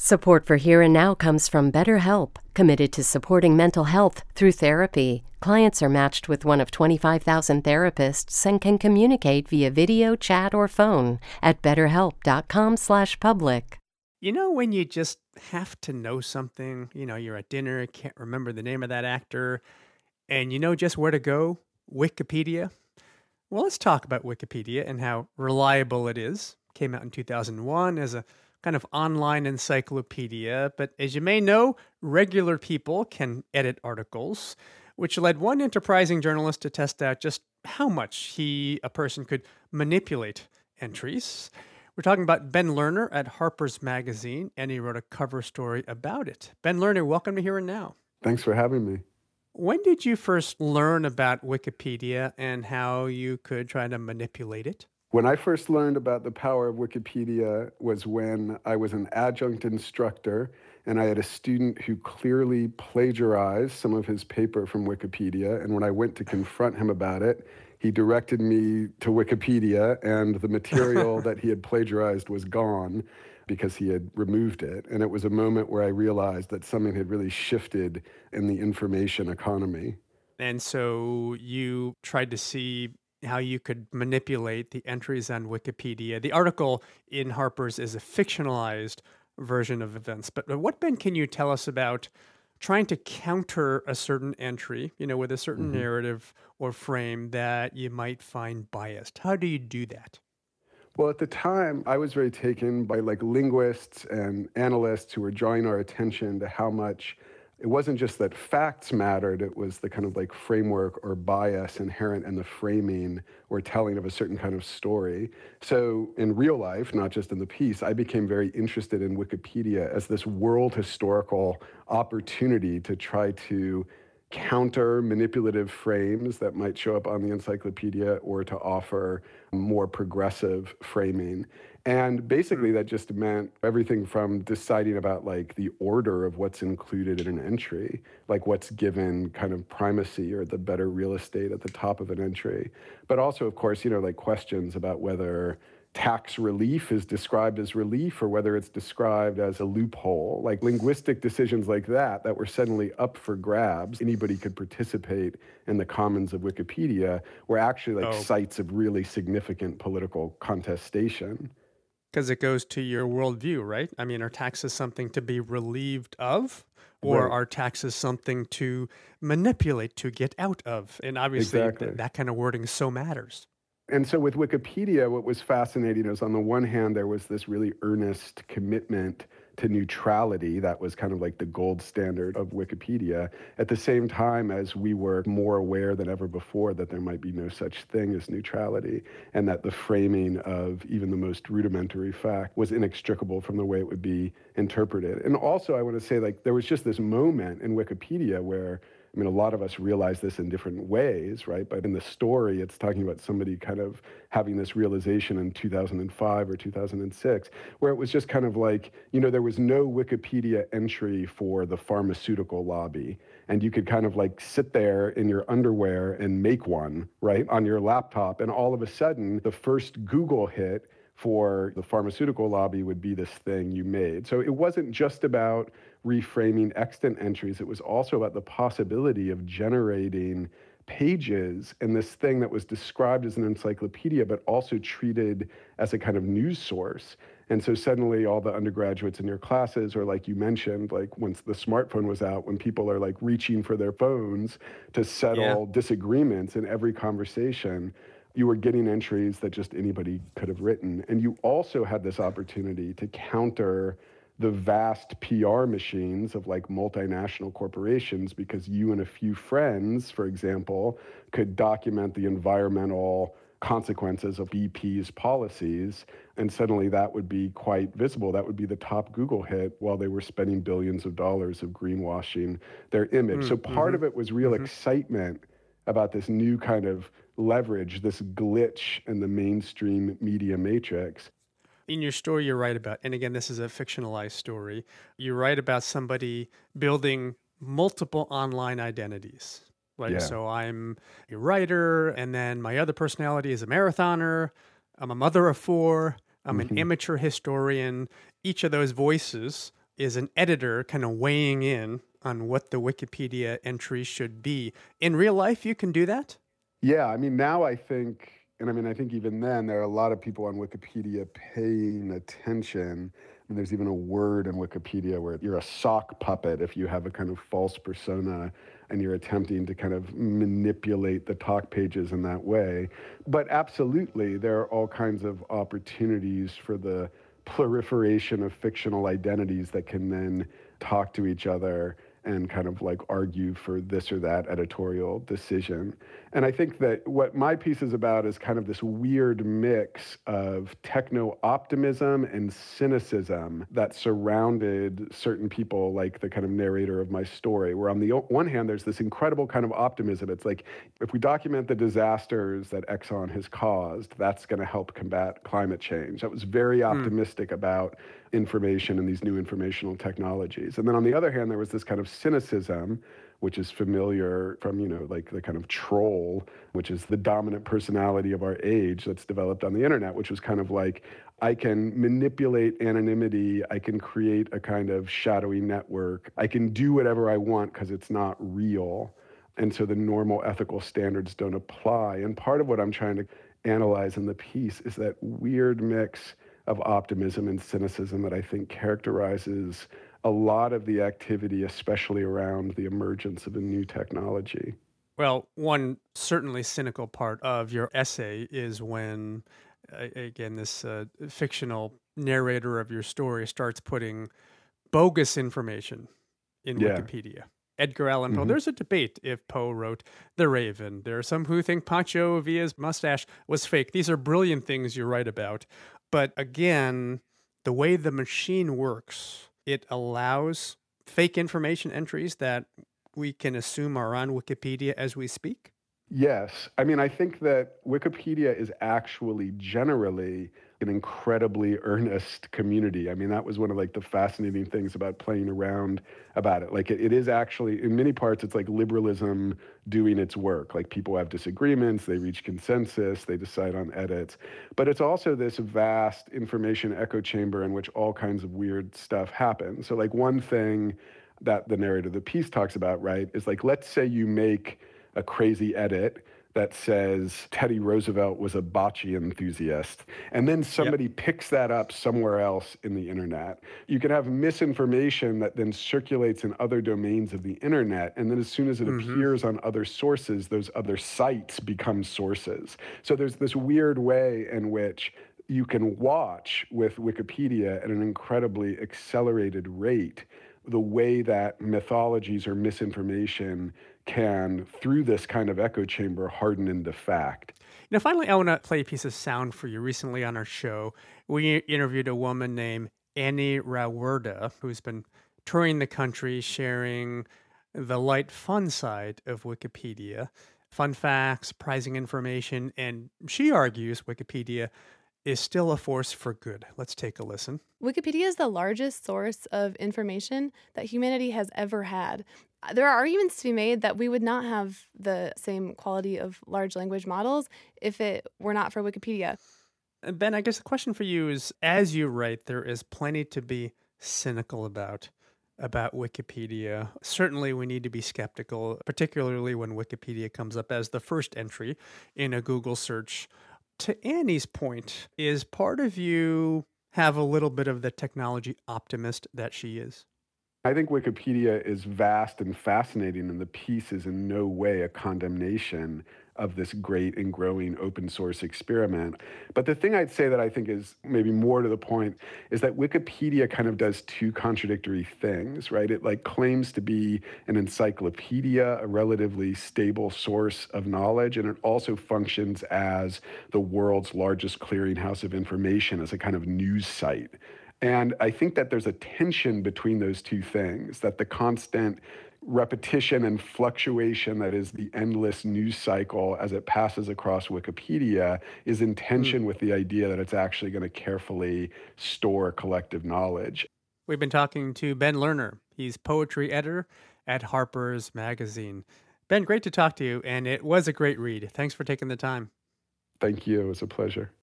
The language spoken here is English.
Support for Here and Now comes from BetterHelp, committed to supporting mental health through therapy. Clients are matched with one of 25,000 therapists and can communicate via video, chat, or phone at betterhelp.com/public. You know, when you just have to know something, you're at dinner, can't remember the name of that actor, and you know just where to go? Wikipedia. Well, let's talk about Wikipedia and how reliable it is. Came out in 2001 as a kind of online encyclopedia, but as you may know, regular people can edit articles, which led one enterprising journalist to test out just how much a person could manipulate entries. We're talking about Ben Lerner at Harper's Magazine, and he wrote a cover story about it. Ben Lerner, welcome to Here and Now. Thanks for having me. When did you first learn about Wikipedia and how you could try to manipulate it? When I first learned about the power of Wikipedia was when I was an adjunct instructor and I had a student who clearly plagiarized some of his paper from Wikipedia. And when I went to confront him about it, he directed me to Wikipedia, and the material that he had plagiarized was gone because he had removed it. And it was a moment where I realized that something had really shifted in the information economy. And so you tried to see how you could manipulate the entries on Wikipedia. The article in Harper's is a fictionalized version of events. But what, Ben, can you tell us about trying to counter a certain entry, with a certain narrative or frame that you might find biased? How do you do that? Well, at the time, I was very taken by linguists and analysts who were drawing our attention to how much it wasn't just that facts mattered, it was the kind of framework or bias inherent in the framing or telling of a certain kind of story. So in real life, not just in the piece, I became very interested in Wikipedia as this world historical opportunity to try to counter manipulative frames that might show up on the encyclopedia or to offer more progressive framing. And basically that just meant everything from deciding about the order of what's included in an entry, what's given kind of primacy or the better real estate at the top of an entry. But also, of course, questions about whether tax relief is described as relief or whether it's described as a loophole, linguistic decisions like that were suddenly up for grabs. Anybody could participate in the commons of Wikipedia were actually sites of really significant political contestation. Because it goes to your worldview, right? I mean, are taxes something to be relieved of? Or are taxes something to manipulate, to get out of? And obviously that kind of wording so matters. And so with Wikipedia, what was fascinating is on the one hand, there was this really earnest commitment to neutrality. That was kind of the gold standard of Wikipedia. At the same time as we were more aware than ever before that there might be no such thing as neutrality, and that the framing of even the most rudimentary fact was inextricable from the way it would be interpreted. And also I want to say there was just this moment in Wikipedia where a lot of us realize this in different ways, right? But in the story, it's talking about somebody kind of having this realization in 2005 or 2006, where it was just kind of there was no Wikipedia entry for the pharmaceutical lobby. And you could kind of sit there in your underwear and make one, right, on your laptop. And all of a sudden, the first Google hit for the pharmaceutical lobby would be this thing you made. So it wasn't just about reframing extant entries. It was also about the possibility of generating pages in this thing that was described as an encyclopedia, but also treated as a kind of news source. And so suddenly all the undergraduates in your classes, or you mentioned, once the smartphone was out, when people are reaching for their phones to settle disagreements in every conversation, you were getting entries that just anybody could have written. And you also had this opportunity to counter the vast PR machines of multinational corporations, because you and a few friends, for example, could document the environmental consequences of BP's policies, and suddenly that would be quite visible. That would be the top Google hit while they were spending billions of dollars of greenwashing their image. So part of it was real excitement about this new kind of leverage, this glitch in the mainstream media matrix. In your story, you write about, and again, this is a fictionalized story, you write about somebody building multiple online identities. So I'm a writer, and then my other personality is a marathoner, I'm a mother of four, I'm an amateur historian. Each of those voices is an editor kind of weighing in on what the Wikipedia entry should be. In real life, you can do that? Yeah, I mean, now I think, and I mean, I think even then, there are a lot of people on Wikipedia paying attention. And there's even a word in Wikipedia where you're a sock puppet if you have a kind of false persona and you're attempting to kind of manipulate the talk pages in that way. But absolutely, there are all kinds of opportunities for the proliferation of fictional identities that can then talk to each other and kind of like argue for this or that editorial decision. And I think that what my piece is about is kind of this weird mix of techno-optimism and cynicism that surrounded certain people, like the kind of narrator of my story, where on the one hand, there's this incredible kind of optimism. It's like, if we document the disasters that Exxon has caused, that's going to help combat climate change. That was very optimistic about information and these new informational technologies. And then on the other hand, there was this kind of cynicism, which is familiar from, like the kind of troll, which is the dominant personality of our age that's developed on the internet, which was kind of like, I can manipulate anonymity, I can create a kind of shadowy network, I can do whatever I want because it's not real. And so the normal ethical standards don't apply. And part of what I'm trying to analyze in the piece is that weird mix of optimism and cynicism that I think characterizes a lot of the activity, especially around the emergence of a new technology. Well, one certainly cynical part of your essay is when, again, this fictional narrator of your story starts putting bogus information in Wikipedia. Edgar Allan Poe. There's a debate if Poe wrote The Raven. There are some who think Pancho Villa's mustache was fake. These are brilliant things you write about. But again, the way the machine works, it allows fake information entries that we can assume are on Wikipedia as we speak? Yes. I mean, I think that Wikipedia is actually generally an incredibly earnest community. I mean, that was one of like the fascinating things about playing around about it. Like it is actually, in many parts, it's like liberalism doing its work. Like people have disagreements, they reach consensus, they decide on edits. But it's also this vast information echo chamber in which all kinds of weird stuff happens. So like one thing that the narrator of the piece talks about, right, is like, let's say you make a crazy edit that says Teddy Roosevelt was a bocce enthusiast, and then somebody picks that up somewhere else in the internet. You can have misinformation that then circulates in other domains of the internet, and then as soon as it appears on other sources, those other sites become sources. So there's this weird way in which you can watch with Wikipedia at an incredibly accelerated rate the way that mythologies or misinformation can, through this kind of echo chamber, harden into fact. Now, finally, I want to play a piece of sound for you. Recently on our show, we interviewed a woman named Annie Rawerda, who's been touring the country sharing the light, fun side of Wikipedia, fun facts, surprising information, and she argues Wikipedia is still a force for good. Let's take a listen. Wikipedia is the largest source of information that humanity has ever had. There are arguments to be made that we would not have the same quality of large language models if it were not for Wikipedia. Ben, I guess the question for you is, as you write, there is plenty to be cynical about Wikipedia. Certainly we need to be skeptical, particularly when Wikipedia comes up as the first entry in a Google search. To Annie's point, is part of you have a little bit of the technology optimist that she is? I think Wikipedia is vast and fascinating, and the piece is in no way a condemnation of this great and growing open source experiment. But the thing I'd say that I think is maybe more to the point is that Wikipedia kind of does two contradictory things, right? It like claims to be an encyclopedia, a relatively stable source of knowledge, and it also functions as the world's largest clearinghouse of information, as a kind of news site. And I think that there's a tension between those two things, that the constant repetition and fluctuation that is the endless news cycle as it passes across Wikipedia is in tension with the idea that it's actually going to carefully store collective knowledge. We've been talking to Ben Lerner. He's poetry editor at Harper's Magazine. Ben, great to talk to you, and it was a great read. Thanks for taking the time. Thank you. It was a pleasure.